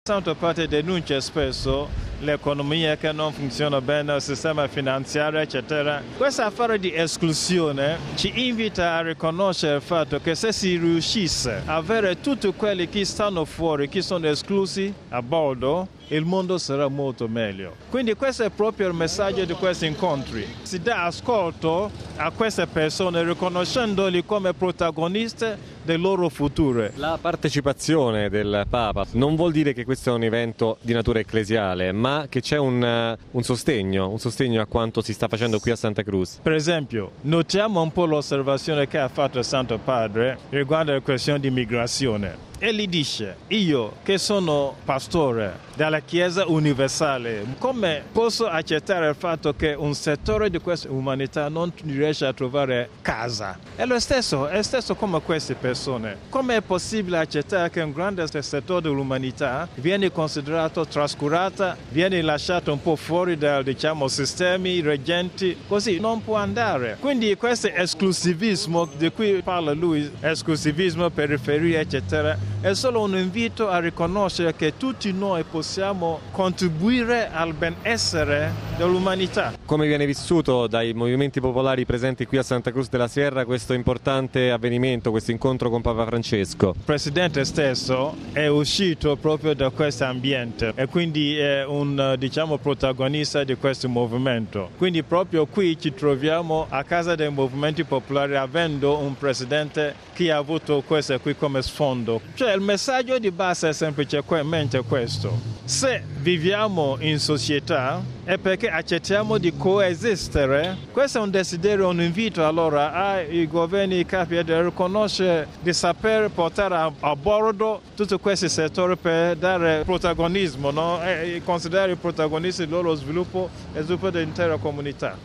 Santa Parte denuncia spesso l'economia che non funziona bene, il sistema finanziario, eccetera. Questa affare di esclusione ci invita a riconoscere il fatto che se si riuscisse a avere tutti quelli che stanno fuori, che sono esclusi a bordo, il mondo sarà molto meglio. Quindi questo è proprio il messaggio di questi incontri. Si dà ascolto a queste persone riconoscendoli come protagonisti del loro futuro. La partecipazione del Papa non vuol dire che questo è un evento di natura ecclesiale, ma che c'è un sostegno a quanto si sta facendo qui a Santa Cruz. Per esempio, notiamo un po' l'osservazione che ha fatto il Santo Padre riguardo alla questione di migrazione. E gli dice, io che sono pastore della Chiesa universale, come posso accettare il fatto che un settore di questa umanità non riesce a trovare casa? È lo stesso come queste persone. Come è possibile accettare che un grande settore dell'umanità viene considerato trascurata, viene lasciato un po' fuori dai sistemi reggenti? Così non può andare. Quindi questo esclusivismo di cui parla lui, esclusivismo, periferia, eccetera, è solo un invito a riconoscere che tutti noi possiamo contribuire al benessere dell'umanità. Come viene vissuto dai movimenti popolari presenti qui a Santa Cruz de la Sierra questo importante avvenimento, questo incontro con Papa Francesco? Il Presidente stesso è uscito proprio da questo ambiente e quindi è un protagonista di questo movimento. Quindi proprio qui ci troviamo a casa dei movimenti popolari avendo un Presidente che ha avuto questo qui come sfondo. Cioè il messaggio di base è semplicemente questo. Se viviamo in società è perché accettiamo di coesistere. Questo è un desiderio, un invito allora ai governi, ai capi di riconoscere, di saper portare a bordo tutti questi settori per dare protagonismo, no? E considerare i protagonisti del loro sviluppo e sviluppo dell'intera comunità.